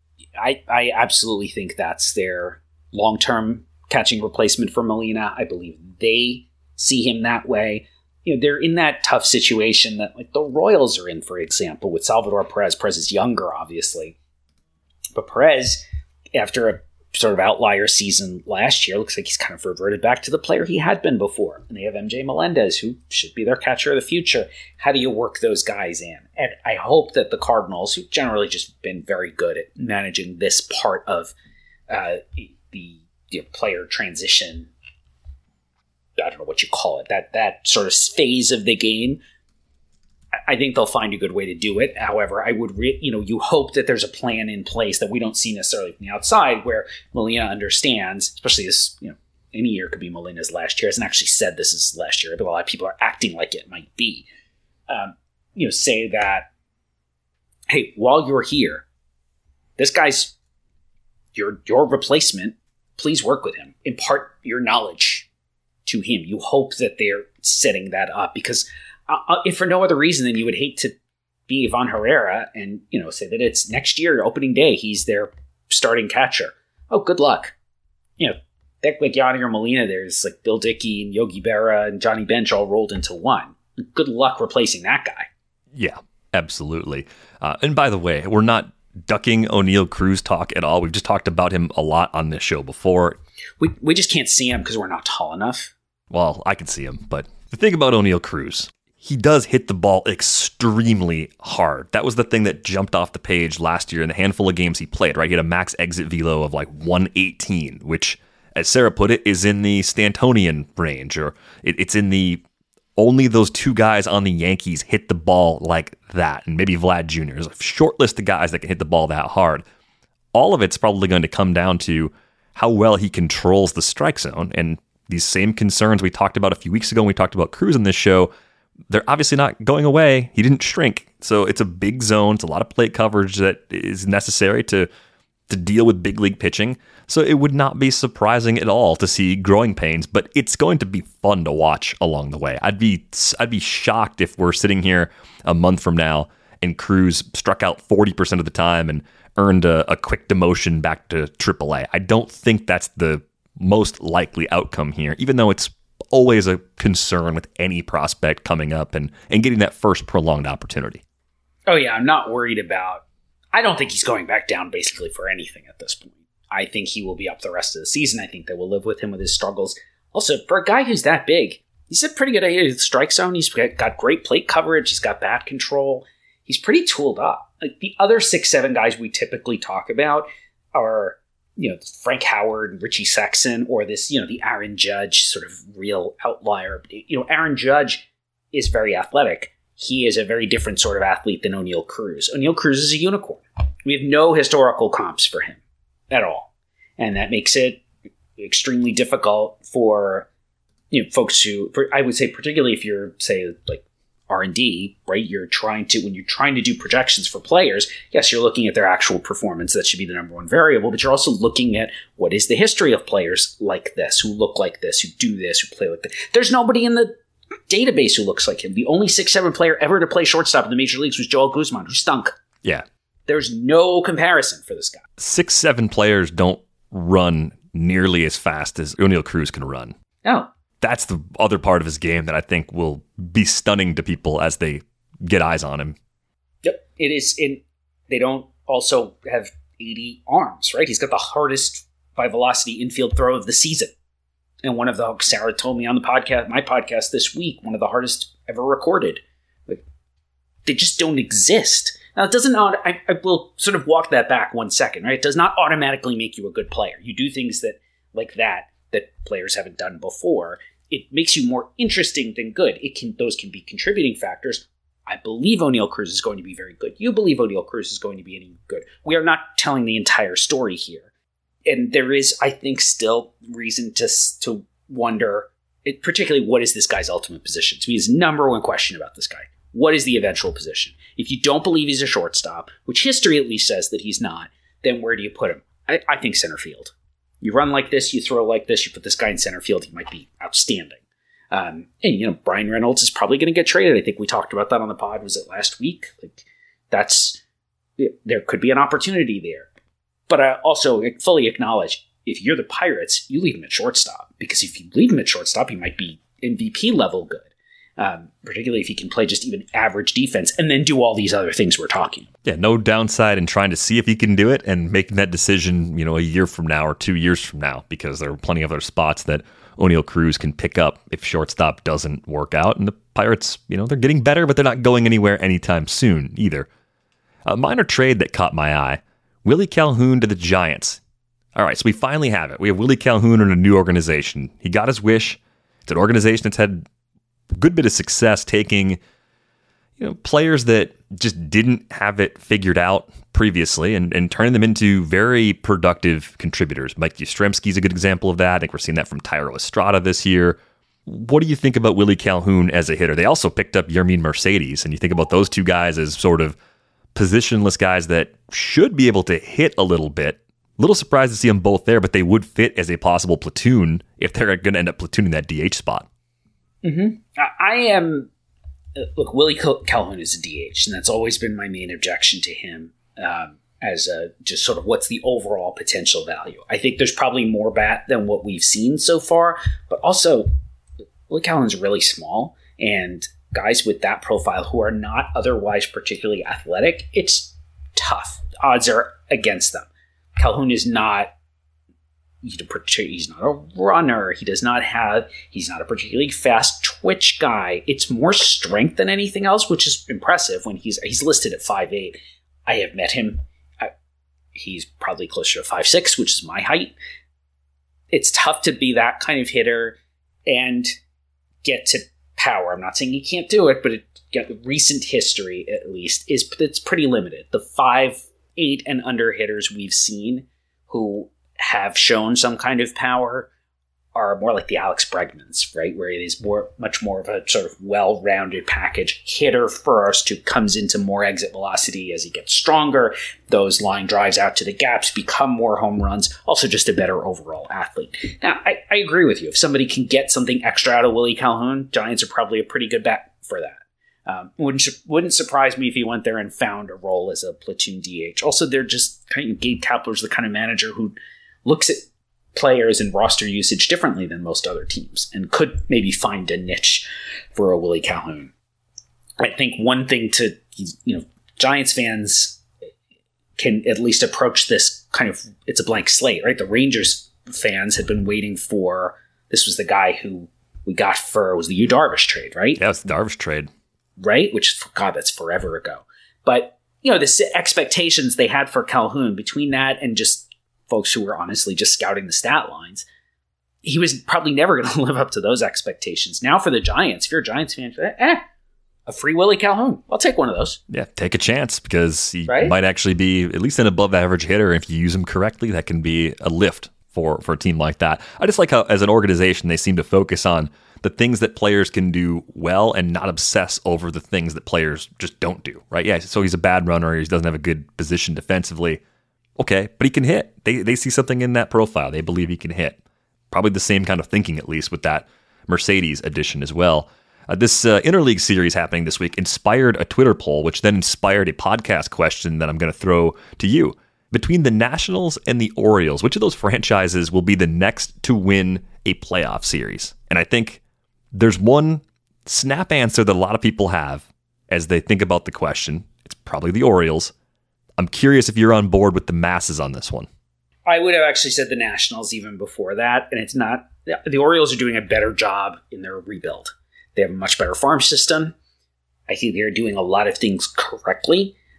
I absolutely think that's their long-term catching replacement for Molina. I believe they see him that way. You know, they're in that tough situation that like the Royals are in, for example, with Salvador Perez. Perez is younger, obviously. But Perez, after a sort of outlier season last year, looks like he's kind of reverted back to the player he had been before. And they have MJ Melendez, who should be their catcher of the future. How do you work those guys in? And I hope that the Cardinals, who've generally just been very good at managing this part of the player transition, I don't know what you call it, that sort of phase of the game, I think they'll find a good way to do it. However, I would, you hope that there's a plan in place that we don't see necessarily from the outside, where Molina understands, especially this, any year could be Molina's last year. Hasn't actually said this is last year, but a lot of people are acting like it might be. Say that, hey, while you're here, this guy's your replacement. Please work with him. Impart your knowledge to him. You hope that they're setting that up, because if for no other reason than you would hate to be Ivan Herrera and, say that it's next year, opening day, he's their starting catcher. Oh, good luck. Like Yadier Molina, there's like Bill Dickey and Yogi Berra and Johnny Bench all rolled into one. Good luck replacing that guy. Yeah, absolutely. And by the way, we're not ducking Oneil Cruz talk at all. We've just talked about him a lot on this show before. We just can't see him because we're not tall enough. Well, I can see him, but the thing about Oneil Cruz, he does hit the ball extremely hard. That was the thing that jumped off the page last year in the handful of games he played, right? He had a max exit velo of like 118, which, as Sarah put it, is in the Stantonian range, or it's in the only those two guys on the Yankees hit the ball like that, and maybe Vlad Jr. There's a short list of guys that can hit the ball that hard. All of it's probably going to come down to how well he controls the strike zone, and these same concerns we talked about a few weeks ago when we talked about Cruz on this show, they're obviously not going away. He didn't shrink. So it's a big zone. It's a lot of plate coverage that is necessary to deal with big league pitching. So it would not be surprising at all to see growing pains, but it's going to be fun to watch along the way. I'd be shocked if we're sitting here a month from now and Cruz struck out 40% of the time and earned a quick demotion back to AAA. I don't think that's the most likely outcome here, even though it's always a concern with any prospect coming up and getting that first prolonged opportunity. Oh yeah, I'm not worried about, I don't think he's going back down basically for anything at this point. I think he will be up the rest of the season. I think they will live with him with his struggles. Also, for a guy who's that big, he's a pretty good idea with the strike zone. He's got great plate coverage. He's got bat control. He's pretty tooled up. Like the other 6-7 guys we typically talk about are, Frank Howard and Richie Sexson, or this, the Aaron Judge sort of real outlier. Aaron Judge is very athletic. He is a very different sort of athlete than Oneil Cruz. Oneil Cruz is a unicorn. We have no historical comps for him at all. And that makes it extremely difficult for folks who, I would say, particularly if you're, say, like R&D, right? When you're trying to do projections for players, yes, you're looking at their actual performance. That should be the number one variable, but you're also looking at what is the history of players like this, who look like this, who do this, who play like this. There's nobody in the database who looks like him. The only 6'7" player ever to play shortstop in the major leagues was Joel Guzman, who stunk. Yeah. There's no comparison for this guy. 6'7" players don't run nearly as fast as Oneil Cruz can run. No. That's the other part of his game that I think will be stunning to people as they get eyes on him. Yep. It is. They don't also have 80 arms, right? He's got the hardest by velocity infield throw of the season. And one of the, Sarah told me on the podcast, my podcast this week, one of the hardest ever recorded. Like, they just don't exist. Now, it doesn't, I will sort of walk that back 1 second, right? It does not automatically make you a good player. You do things that players haven't done before. It makes you more interesting than good. Those can be contributing factors. I believe Oneil Cruz is going to be very good. You believe Oneil Cruz is going to be any good. We are not telling the entire story here. And there is, I think, still reason to wonder, particularly, what is this guy's ultimate position? To me, his number one question about this guy. What is the eventual position? If you don't believe he's a shortstop, which history at least says that he's not, then where do you put him? I think center field. You run like this, you throw like this, you put this guy in center field, he might be outstanding. And, Brian Reynolds is probably going to get traded. I think we talked about that on the pod. Was it last week? There could be an opportunity there. But I also fully acknowledge, if you're the Pirates, you leave him at shortstop. Because if you leave him at shortstop, he might be MVP level good. Particularly if he can play just even average defense and then do all these other things we're talking about. Yeah, no downside in trying to see if he can do it and making that decision, a year from now or 2 years from now, because there are plenty of other spots that Oneil Cruz can pick up if shortstop doesn't work out. And the Pirates, they're getting better, but they're not going anywhere anytime soon either. A minor trade that caught my eye, Willie Calhoun to the Giants. All right, so we finally have it. We have Willie Calhoun in a new organization. He got his wish. It's an organization that's had a good bit of success taking players that just didn't have it figured out previously and turning them into very productive contributors. Mike Yastrzemski is a good example of that. I think we're seeing that from Thairo Estrada this year. What do you think about Willie Calhoun as a hitter? They also picked up Yermin Mercedes, and you think about those two guys as sort of positionless guys that should be able to hit a little bit. A little surprised to see them both there, but they would fit as a possible platoon if they're going to end up platooning that DH spot. Mm-hmm. I am... Look, Willie Calhoun is a DH, and that's always been my main objection to him as just sort of what's the overall potential value. I think there's probably more bat than what we've seen so far, but also Willie Calhoun's really small, and guys with that profile who are not otherwise particularly athletic, it's tough. Odds are against them. Calhoun is not... He's not a runner. He's not a particularly fast twitch guy. It's more strength than anything else, which is impressive when he's listed at 5'8". I have met him. He's probably closer to 5'6", which is my height. It's tough to be that kind of hitter and get to power. I'm not saying he can't do it, but recent history, at least, it's pretty limited. The 5'8" and under hitters we've seen who have shown some kind of power are more like the Alex Bregmans, right? Where it is much more of a sort of well-rounded package. Hitter first, who comes into more exit velocity as he gets stronger. Those line drives out to the gaps become more home runs. Also just a better overall athlete. Now, I agree with you. If somebody can get something extra out of Willie Calhoun, Giants are probably a pretty good bet for that. Wouldn't surprise me if he went there and found a role as a platoon DH. Also, they're just kind of, Gabe Kapler's the kind of manager who looks at players and roster usage differently than most other teams and could maybe find a niche for a Willie Calhoun. I think one thing to, Giants fans can at least approach this kind of, it's a blank slate, right? The Rangers fans had been waiting for, this was the guy who we got was the Yu Darvish trade, right? Yeah, it's the Darvish trade. Right? Which, God, that's forever ago. But, the expectations they had for Calhoun, between that and just folks who were honestly just scouting the stat lines, he was probably never going to live up to those expectations. Now for the Giants, if you're a Giants fan, a free Willie Calhoun. I'll take one of those. Yeah, take a chance because he might actually be at least an above average hitter. If you use him correctly, that can be a lift for a team like that. I just like how, as an organization, they seem to focus on the things that players can do well and not obsess over the things that players just don't do, right? Yeah, so he's a bad runner. He doesn't have a good position defensively. Okay, but he can hit. They see something in that profile. They believe he can hit. Probably the same kind of thinking, at least, with that Mercedes addition as well. This interleague series happening this week inspired a Twitter poll, which then inspired a podcast question that I'm going to throw to you. Between the Nationals and the Orioles, which of those franchises will be the next to win a playoff series? And I think there's one snap answer that a lot of people have as they think about the question. It's probably the Orioles. I'm curious if you're on board with the masses on this one. I would have actually said the Nationals even before that, and it's not. The Orioles are doing a better job in their rebuild. They have a much better farm system. I think they're doing a lot of things correctly.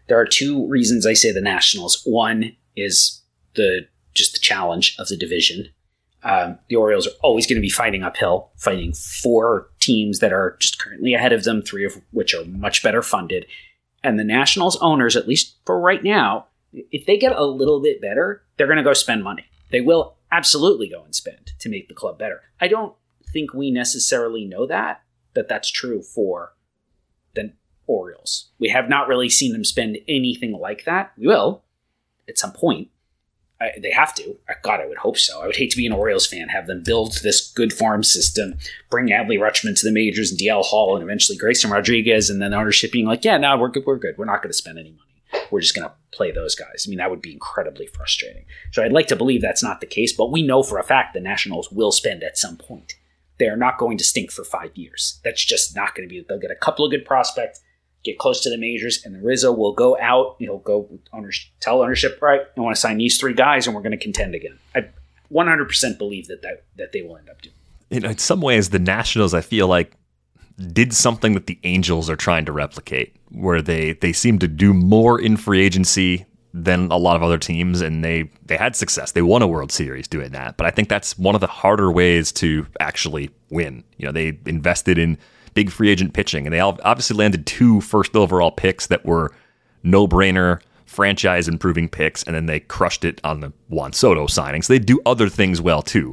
There are two reasons I say the Nationals. One is just the challenge of the division. The Orioles are always going to be fighting uphill, fighting 4 teams that are just currently ahead of them, 3 of which are much better funded. And the Nationals owners, at least for right now, if they get a little bit better, they're going to go spend money. They will absolutely go and spend to make the club better. I don't think we necessarily know that that's true for the Orioles. We have not really seen them spend anything like that. We will at some point. They have to. God, I would hope so. I would hate to be an Orioles fan, have them build this good farm system, bring Adley Rutschman to the majors and DL Hall and eventually Grayson Rodriguez, and then the ownership being like, yeah, no, we're good. We're not going to spend any money. We're just going to play those guys. I mean, that would be incredibly frustrating. So I'd like to believe that's not the case, but we know for a fact the Nationals will spend at some point. They are not going to stink for 5 years. That's just not going to be. They'll get a couple of good prospects, get close to the majors, and then Rizzo will go out. He'll go tell ownership, right, I want to sign these 3 guys, and we're going to contend again. I 100% believe that they will end up doing. You know, in some ways, the Nationals, I feel like, did something that the Angels are trying to replicate, where they seem to do more in free agency than a lot of other teams, and they had success. They won a World Series doing that, but I think that's one of the harder ways to actually win. You know, they invested in big free agent pitching, and they obviously landed 2 first overall picks that were no-brainer, franchise-improving picks, and then they crushed it on the Juan Soto signing. So they do other things well, too.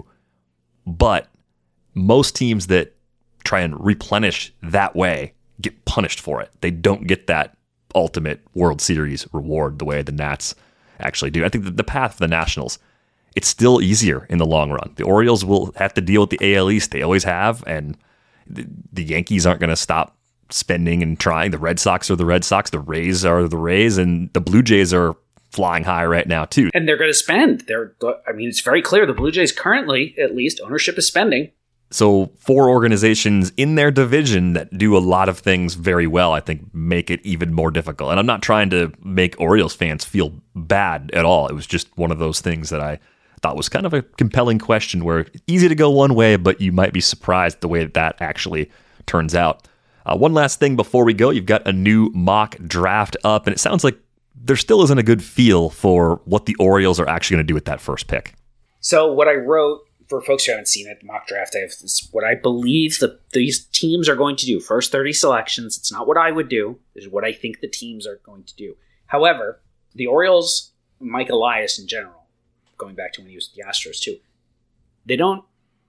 But most teams that try and replenish that way get punished for it. They don't get that ultimate World Series reward the way the Nats actually do. I think that the path for the Nationals, it's still easier in the long run. The Orioles will have to deal with the AL East. They always have, and the Yankees aren't going to stop spending and trying. The Red Sox are the Red Sox. The Rays are the Rays, and the Blue Jays are flying high right now too. And they're going to spend. It's very clear the Blue Jays currently, at least, ownership is spending. So 4 organizations in their division that do a lot of things very well, I think, make it even more difficult. And I'm not trying to make Orioles fans feel bad at all. It was just one of those things that I thought was kind of a compelling question, where it's easy to go one way, but you might be surprised the way that actually turns out. One last thing before we go, you've got a new mock draft up, and it sounds like there still isn't a good feel for what the Orioles are actually going to do with that first pick. So what I wrote, for folks who haven't seen it, the mock draft, I have this, what I believe these teams are going to do. First 30 selections. It's not what I would do. It's what I think the teams are going to do. However, the Orioles, Mike Elias in general, going back to when he was with the Astros too, they don't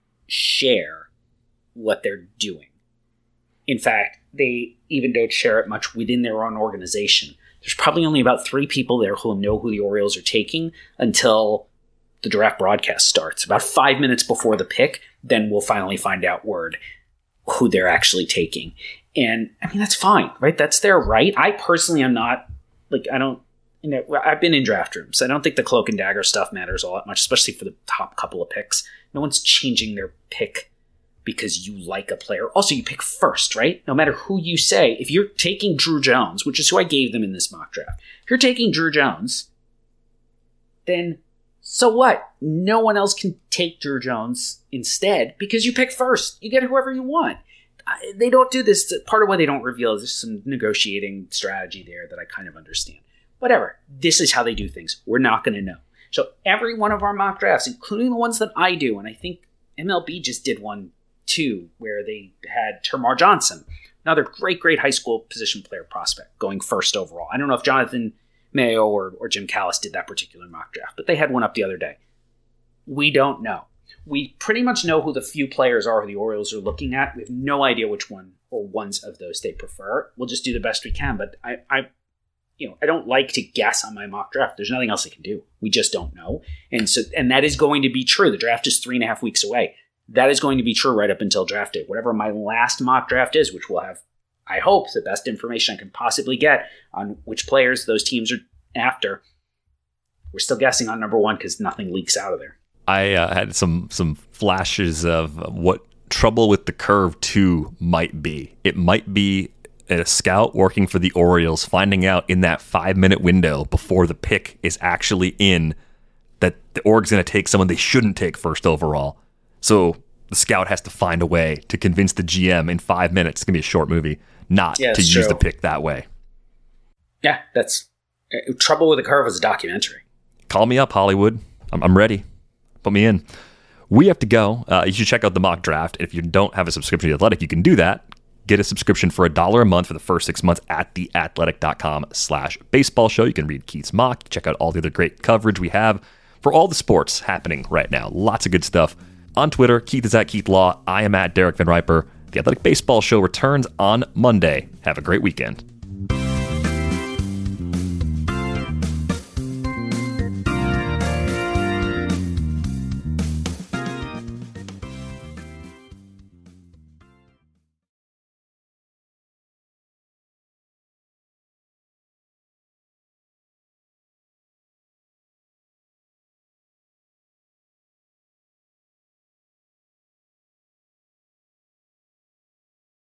share what they're doing. In fact, they even don't share it much within their own organization. There's probably only about 3 people there who know who the Orioles are taking until the draft broadcast starts. About 5 minutes before the pick, then we'll finally find out word who they're actually taking. And I mean, that's fine, right? That's their right. I personally am not, I've been in draft rooms. I don't think the cloak and dagger stuff matters all that much, especially for the top couple of picks. No one's changing their pick because you like a player. Also, you pick first, right? No matter who you say, if you're taking Drew Jones, which is who I gave them in this mock draft, if you're taking Drew Jones, then so what? No one else can take Drew Jones instead because you pick first. You get whoever you want. They don't do this. Part of why they don't reveal is there's some negotiating strategy there that I kind of understand. Whatever. This is how they do things. We're not going to know. So every one of our mock drafts, including the ones that I do, and I think MLB just did one too, where they had Termar Johnson, another great high school position player prospect, going first overall. I don't know if Jonathan Mayo or Jim Callis did that particular mock draft, but they had one up the other day. We don't know. We pretty much know who the few players are who the Orioles are looking at. We have no idea which one or ones of those they prefer. We'll just do the best we can, but I don't like to guess on my mock draft. There's nothing else I can do. We just don't know. And that is going to be true. The draft is 3.5 weeks away. That is going to be true right up until draft day. Whatever my last mock draft is, which will have, I hope, the best information I can possibly get on which players those teams are after. We're still guessing on number 1 because nothing leaks out of there. I had some flashes of what Trouble with the Curve 2 might be. It might be a scout working for the Orioles finding out in that 5-minute window before the pick is actually in that the Org's going to take someone they shouldn't take first overall. So the scout has to find a way to convince the GM in 5 minutes, it's going to be a short movie, not to use the pick that way. Yeah, that's Trouble with the Curve was a documentary. Call me up, Hollywood. I'm ready. Put me in. We have to go. You should check out the mock draft. If you don't have a subscription to The Athletic, you can do that. Get a subscription for $1 a month for the first 6 months at theathletic.com/baseball show. You can read Keith's mock. Check out all the other great coverage we have for all the sports happening right now. Lots of good stuff. On Twitter, Keith is at Keith Law. I am at Derek Van Riper. The Athletic Baseball Show returns on Monday. Have a great weekend.